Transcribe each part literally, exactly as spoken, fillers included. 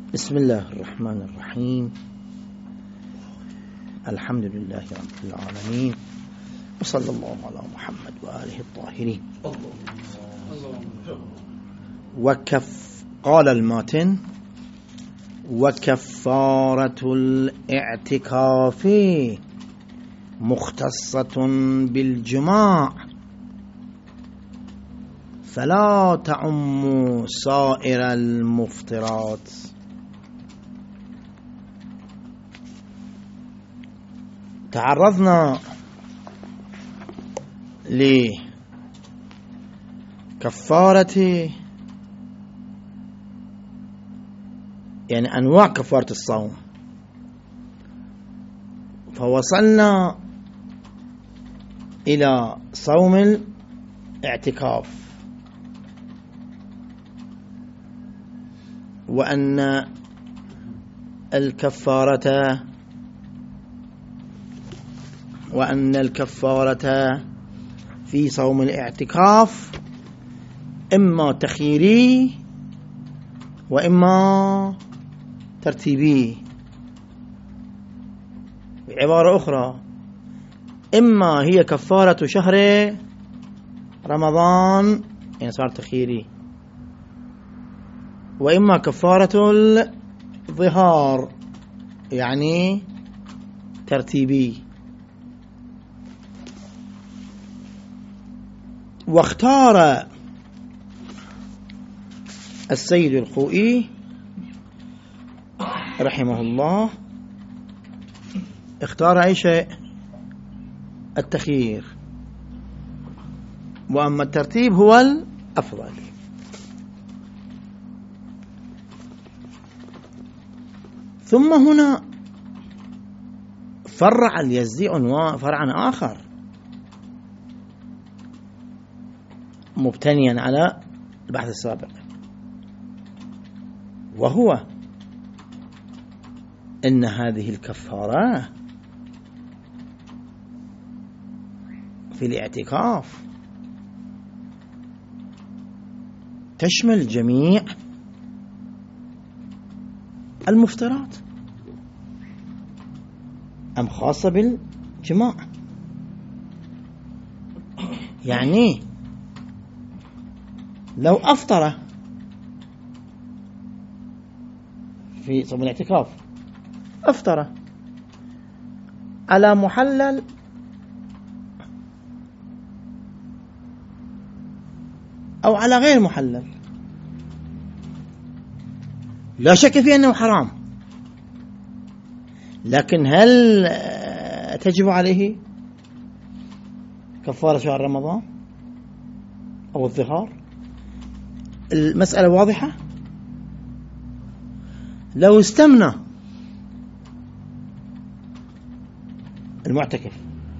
بسم الله الرحمن الرحيم. الحمد لله رب العالمين، وصلى الله على محمد وآله الطاهرين. وكف قال الماتن: وكفارة الاعتكاف مختصة بالجماع فلا تعم سائر المفطرات. تعرضنا لكفارة يعني أنواع كفارة الصوم، فوصلنا إلى صوم الاعتكاف، وأن الكفارة وأن الكفارة في صوم الاعتكاف إما تخييري وإما ترتيبي. بعبارة أخرى، إما هي كفارة شهر رمضان يعني صار تخييري، وإما كفارة الظهار يعني ترتيبي. واختار السيد الخوئي رحمه الله اختار أي شيء؟ التخيير، وأما الترتيب هو الأفضل. ثم هنا فرع اليزدي فرعا آخر مبتنيا على البحث السابق، وهو إن هذه الكفارة في الاعتكاف تشمل جميع المفطرات أم خاصة بالجماع؟ يعني لو أفطر في صوم الاعتكاف، أفطر على محلل أو على غير محلل، لا شك في أنه حرام، لكن هل تجب عليه كفارة شهر رمضان أو الظهار؟ المسألة واضحة. لو استمنى المعتكف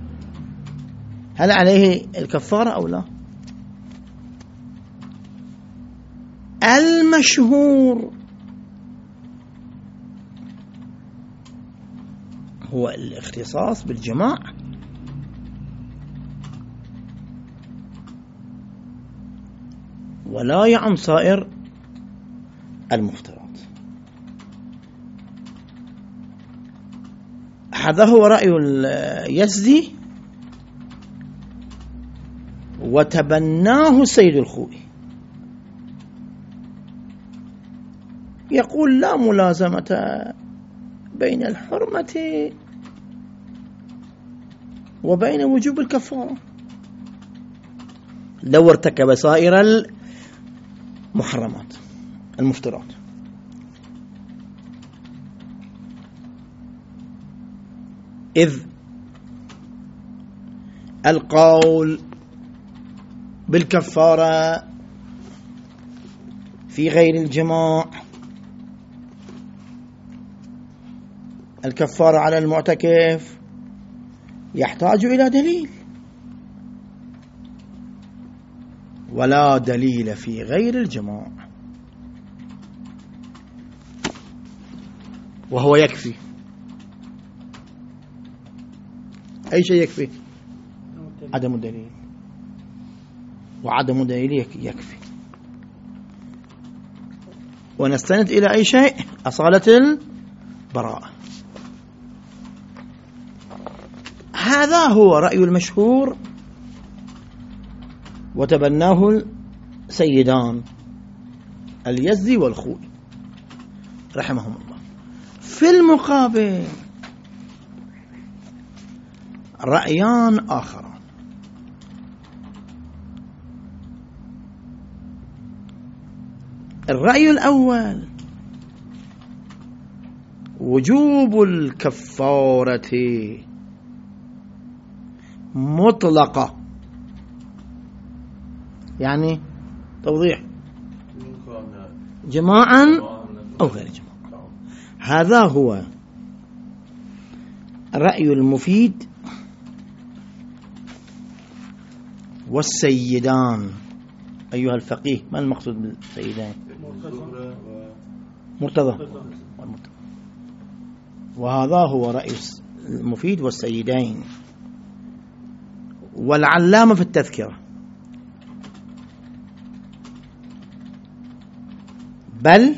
هل عليه الكفارة أو لا؟ المشهور هو الاختصاص بالجماع، ولا يعم سائر المفطرات. هذا هو رأي اليزدي، وتبناه السيد الخوئي، يقول لا ملازمة بين الحرمة وبين وجوب الكفارة لو ارتكب سائر المحرمات المفترات. إذ القول بالكفارة في غير الجماع، الكفارة على المعتكف، يحتاج إلى دليل، ولا دليل في غير الجماع، وهو يكفي. أي شيء يكفي؟ عدم الدليل، وعدم الدليل يكفي. ونستند إلى أي شيء؟ أصالة البراءة. هذا هو رأي المشهور وتبناه السيدان اليزدي والخوئي رحمهم الله. في المقابل رأيان آخران. الرأي الأول وجوب الكفارة مطلقة، يعني توضيح جماعا أو غير جماعة. هذا هو رأي المفيد والسيدان. أيها الفقيه، ما المقصود بالسيدان؟ مرتضى. وهذا هو رأي المفيد والسيدين. والعلامة في التذكرة بل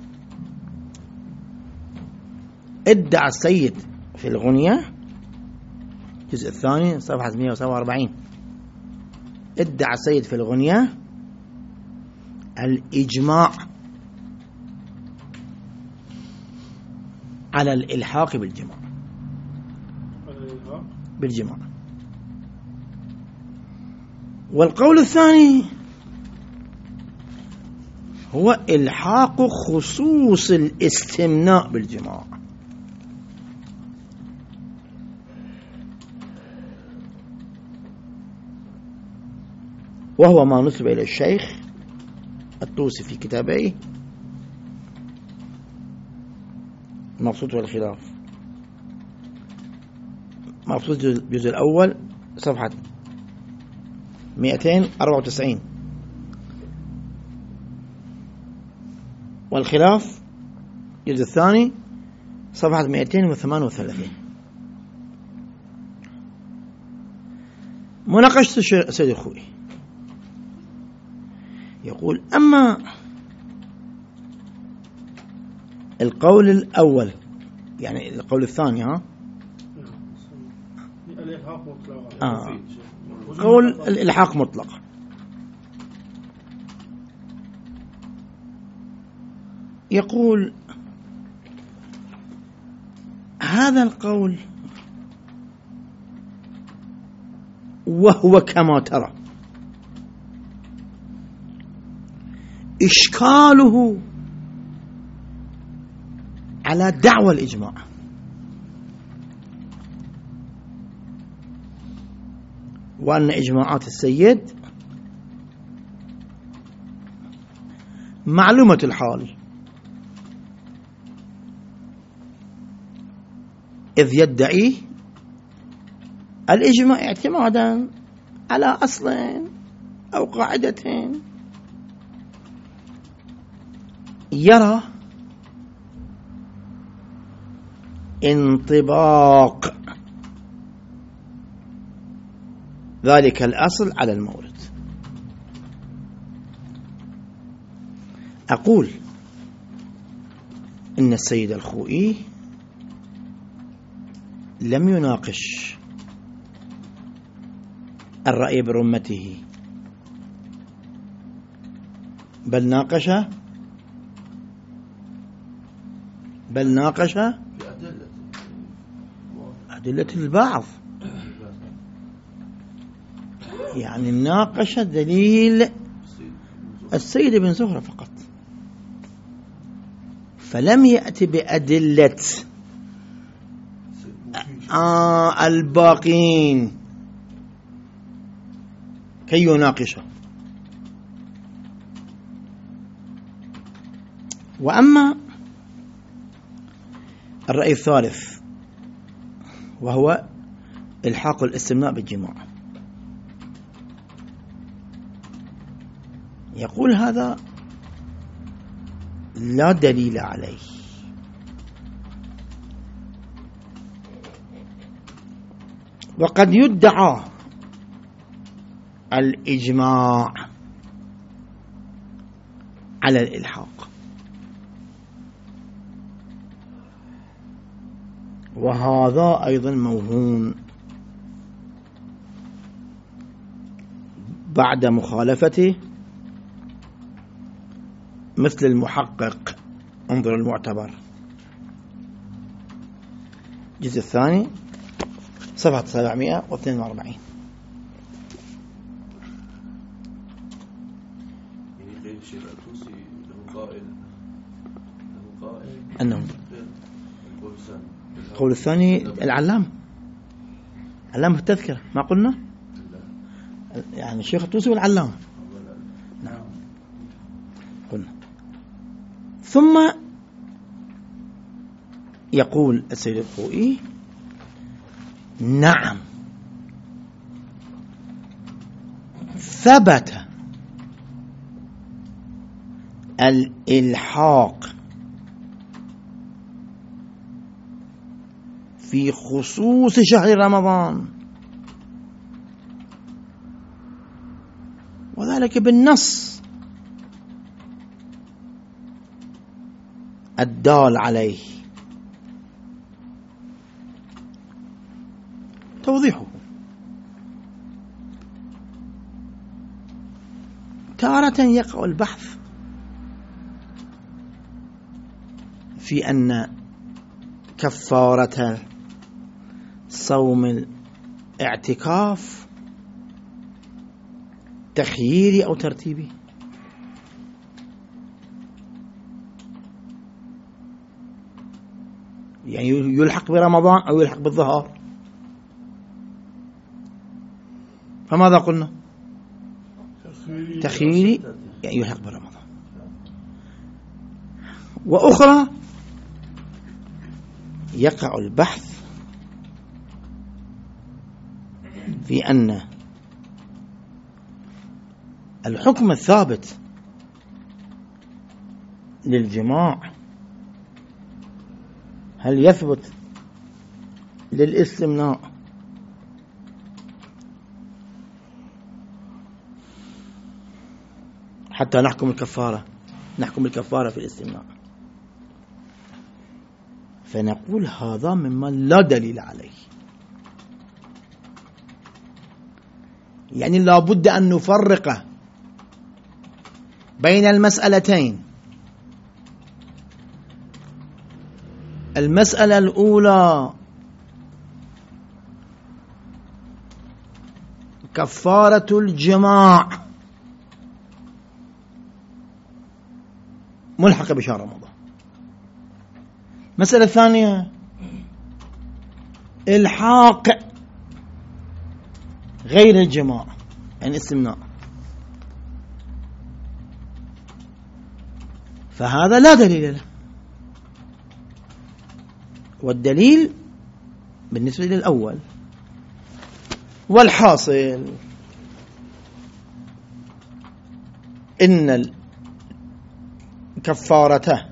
ادعى السيد في الغنية الجزء الثاني صفحة مئة وسبعة وأربعين، ادعى السيد في الغنية الإجماع على الإلحاق بالجماع بالجماع والقول الثاني هو إلحاق خصوص الاستمناء بالجماع، وهو ما نسب إلى الشيخ الطوسي في كتابه المبسوط والخلاف. مبسوط الجزء الأول صفحة مئتين وأربعة وتسعين، والخلاف الجزء الثاني صفحة مئتين وثمانية وثلاثين. مناقشة السيد الخوئي يقول: أما القول الأول، يعني القول الثاني، ها آه. قول الإلحاق مطلق، يقول هذا القول وهو كما ترى إشكاله على دعوى الإجماع، وأن إجماعات السيد معلومة الحال، إذ يدعي الإجماع اعتمادا على أصلين أو قاعدتين، يرى انطباق ذلك الأصل على المورد. أقول إن السيد الخوئي لم يناقش الرأي برمته، بل ناقش بل ناقش أدلة البعض، يعني ناقش دليل السيد بن زهرة فقط، فلم يأتي بأدلة آه الباقين كي يناقشه. وأما الرأي الثالث وهو إلحاق الاستمناء بالجماع، يقول هذا لا دليل عليه، وقد يدعى الإجماع على الإلحاق، وهذا أيضا موهون بعد مخالفته، مثل المحقق، انظر المعتبر الجزء الثاني صفحة سبعمائة واثنين وأربعين. يعني غير الشيخ الطوسي له قائل له قائل أنه القول الثاني العلام علام في التذكرة ما قلنا يعني الشيخ الطوسي والعلام نعم قلنا. ثم يقول السيد الخوئي نعم ثبت الإلحاق في خصوص شهر رمضان، وذلك بالنص الدال عليه. توضيحه تارة يقع البحث في أن كفارة صوم الاعتكاف تخييري أو ترتيبي. يعني يلحق برمضان أو يلحق بالظهر. فماذا قلنا؟ تخييري يعني يلحق برمضان. وأخرى يقع البحث في أن الحكم الثابت للجماع هل يثبت للاستمناء حتى نحكم الكفارة نحكم الكفارة في الاستمناء؟ فنقول هذا مما لا دليل عليه. يعني لا بد أن نفرق بين المسألتين. المسألة الأولى كفارة الجماع ملحقة بشهر رمضان. مسألة ثانية الحاق غير الجماع يعني استمناء، فهذا لا دليل له. والدليل بالنسبة للأول. والحاصل إن الكفارة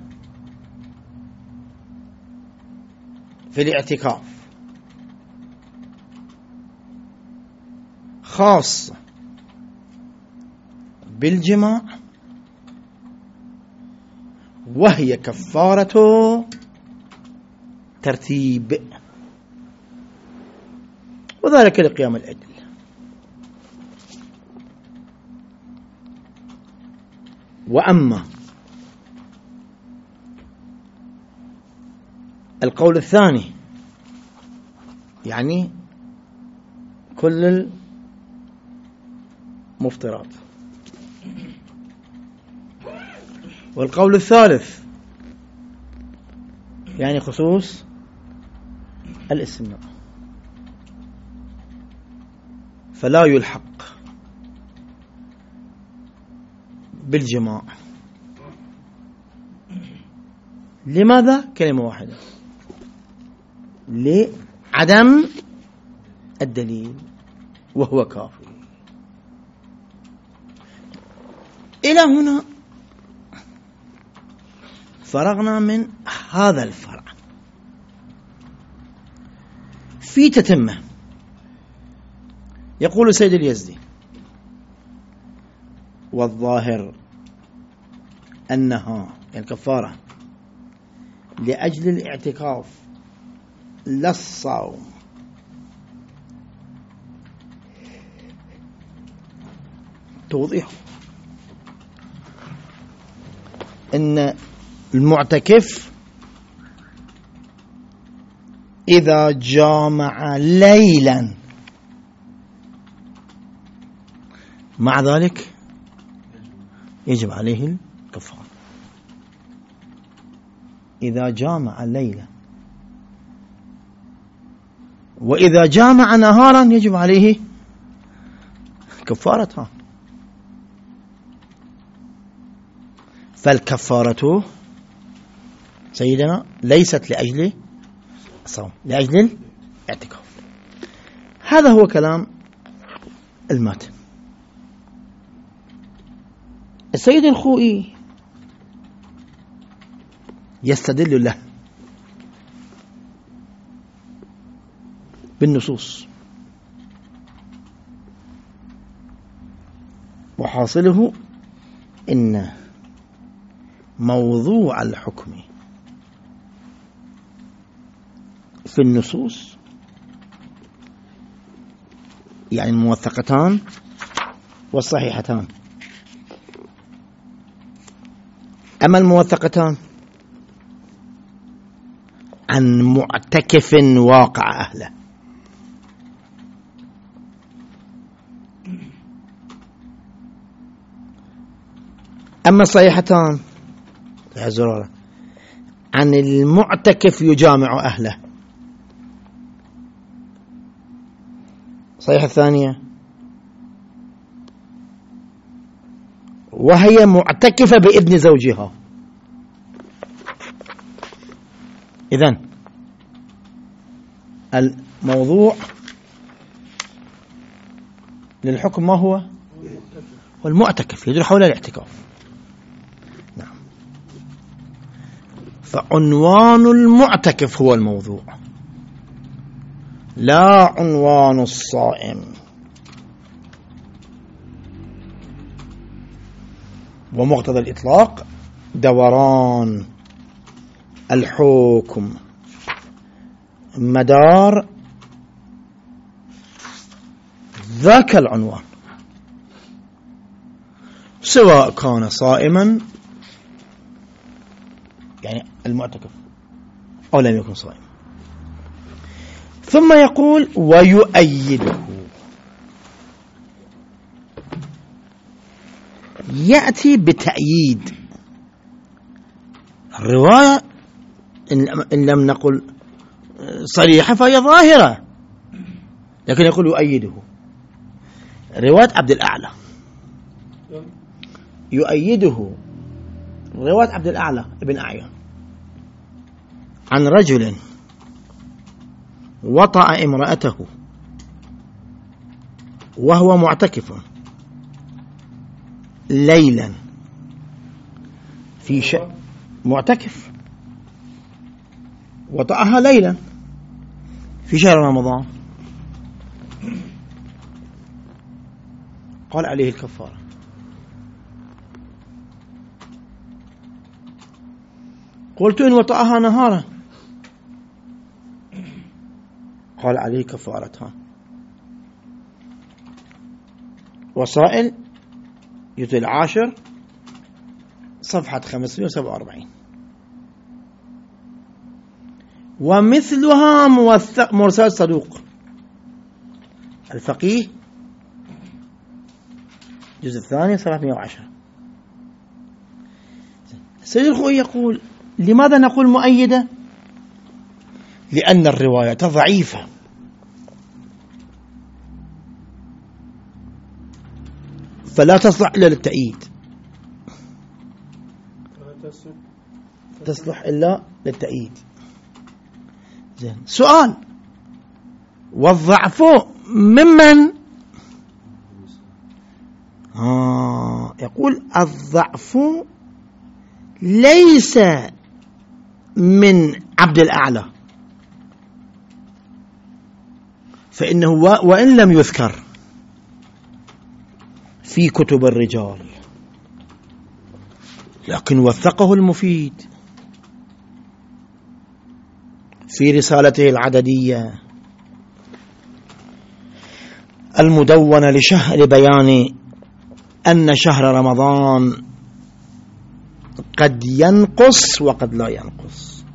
في الاعتكاف خاصة بالجماع، وهي كفارة ترتيب، وذلك لقيام الأدلة. وأما القول الثاني يعني كل المفطرات، والقول الثالث يعني خصوص الاستمناء، فلا يلحق بالجماع. لماذا؟ كلمة واحدة، لعدم الدليل، وهو كافي. إلى هنا فرغنا من هذا الفرع. في تتمة يقول سيد اليزدي: والظاهر أنها يعني الكفارة لأجل الاعتكاف لا الصوم. توضيح أن المعتكف إذا جامع ليلا مع ذلك يجب عليه الكفارة. إذا جامع ليلا، وإذا جامع نهارا يجب عليه كفارتها. فالكفارة سيدنا ليست لأجل الصوم، لأجل الاعتكاف. هذا هو كلام الماتن. السيد الخوئي يستدل له بالنصوص، وحاصله إن موضوع الحكم في النصوص يعني الموثقتان والصحيحتان. أما الموثقتان عن معتكف واقع أهله، أما الصحيحتان عن المعتكف يجامع أهله. صحيحة الثانية وهي معتكفة بإذن زوجها. إذن الموضوع للحكم ما هو؟ والمعتكف يدور حول الاعتكاف. نعم. فعنوان المعتكف هو الموضوع، لا عنوان الصائم. ومقتضى الإطلاق دوران الحكم مدار ذاك العنوان، سواء كان صائما يعني المعتكف أو لم يكن صائما. ثم يقول ويؤيده، يأتي بتأييد الرواية إن لم نقل صريحة فهي ظاهرة، لكن يقول يؤيده. رواية عبد الأعلى يؤيده، رواية عبد الأعلى ابن أعين عن رجل وطأ امرأته وهو معتكف ليلا في ش... معتكف وطأها ليلا في شهر رمضان، قال عليه الكفارة. قلت إن وطأها نهارا، قال عليه كفارتها. وسائل جزء العاشر صفحة خمسمائة وسبعة وأربعين. ومثلها موثق مرسل صدوق الفقيه الجزء الثاني صفحة مئة وعشرة. السيد الخوئي يقول لماذا نقول مؤيدة؟ لأن الرواية ضعيفة، فلا تصلح إلا للتأييد، تصلح إلا للتأييد. زين. سؤال: والضعف ممن؟ آه يقول الضعف ليس من عبد الأعلى، فإنه وإن لم يذكر في كتب الرجال لكن وثقه المفيد في رسالته العددية المدونة لشهر بيان أن شهر رمضان قد ينقص وقد لا ينقص.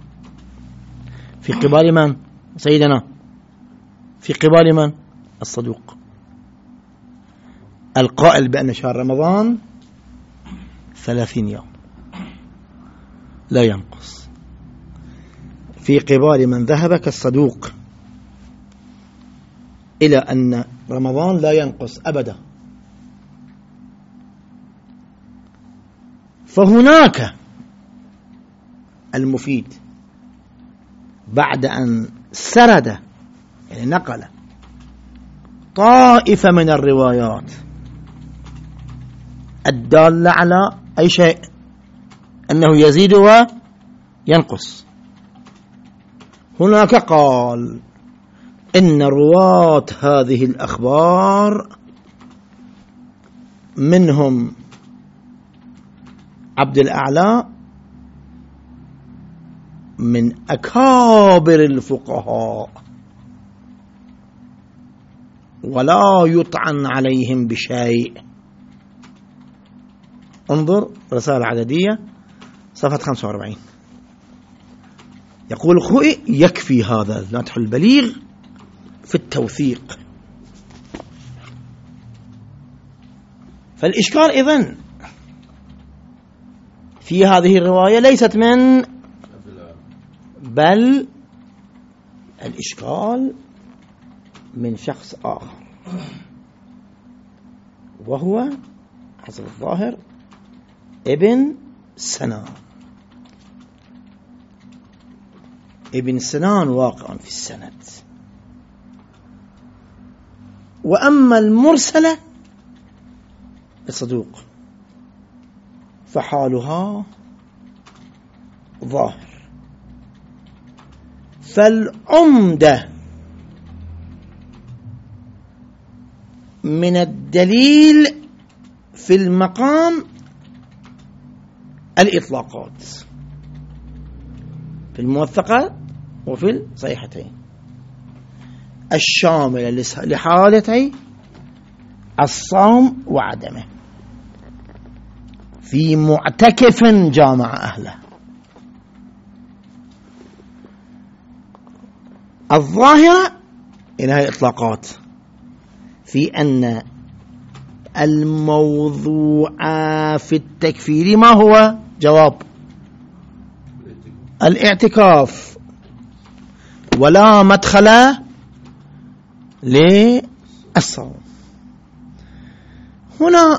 في قبال من؟ سيدنا في قبال من؟ الصدوق القائل بأن شهر رمضان ثلاثين يوم لا ينقص، في قبال من ذهب كالصدوق إلى أن رمضان لا ينقص أبدا. فهناك المفيد بعد أن سرد يعني نقل طائفة من الروايات الدالة على أي شيء أنه يزيد وينقص، هناك قال إن رواة هذه الأخبار منهم عبد الأعلى من أكابر الفقهاء ولا يطعن عليهم بشيء. انظر رسالة عددية صفحة خمسة وأربعين. يقول الخوئي يكفي هذا النطح البليغ في التوثيق. فالإشكال إذن في هذه الرواية ليست من بل الإشكال من شخص آخر وهو حسب الظاهر ابن سنان. ابن سنان واقع في السند. وأما المرسلة الصدوق فحالها ظاهر. فالعمدة من الدليل في المقام الإطلاقات في الموثقة وفي الصحيحتين الشاملة لحالتي الصوم وعدمه في معتكف جامع أهله. الظاهرة إلى هذه الإطلاقات في أن الموضوع في التكفير ما هو؟ جواب الاعتكاف ولا مدخل للصوم. هنا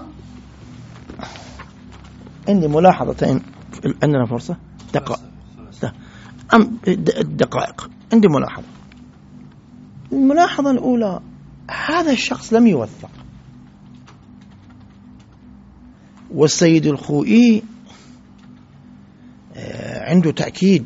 عندي ملاحظتين، عندنا فرصة دقائق أم دقائق عندي ملاحظة. الملاحظة الأولى هذا الشخص لم يوثق، والسيد الخوئي عنده تأكيد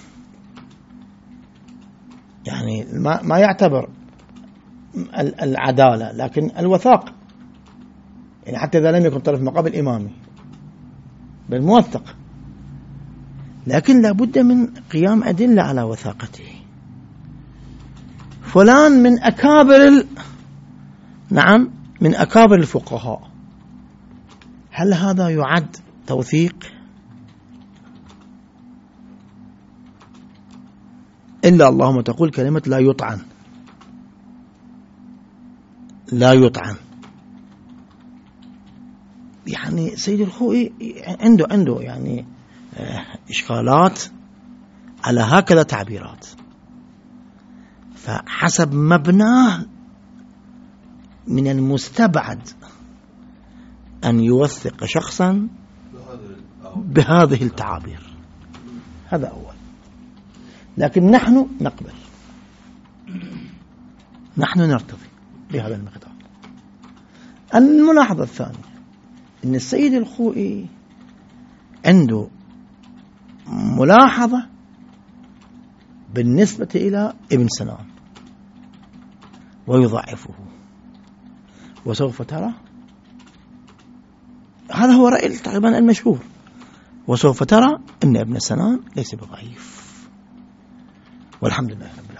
يعني ما ما يعتبر العدالة لكن الوثاق، يعني حتى إذا لم يكن طرف مقابل إمامي بل موثق، لكن لابد من قيام أدلة على وثاقته. فلان من أكابر ال... نعم من أكابر الفقهاء، هل هذا يعد توثيق؟ إلا اللهم تقول كلمة لا يطعن، لا يطعن. يعني سيد الخوئي عنده عنده يعني إشكالات على هكذا تعبيرات، فحسب مبناه من المستبعد أن يوثق شخصا بهذه التعابير. هذا أول. لكن نحن نقبل، نحن نرتضي بهذا المقدار. الملاحظة الثانية أن السيد الخوئي عنده ملاحظة بالنسبة إلى ابن سنان ويضعفه، وسوف ترى هذا هو رأي تقريبا المشهور، وسوف ترى أن ابن سنان ليس بضعيف، والحمد لله رب العالمين.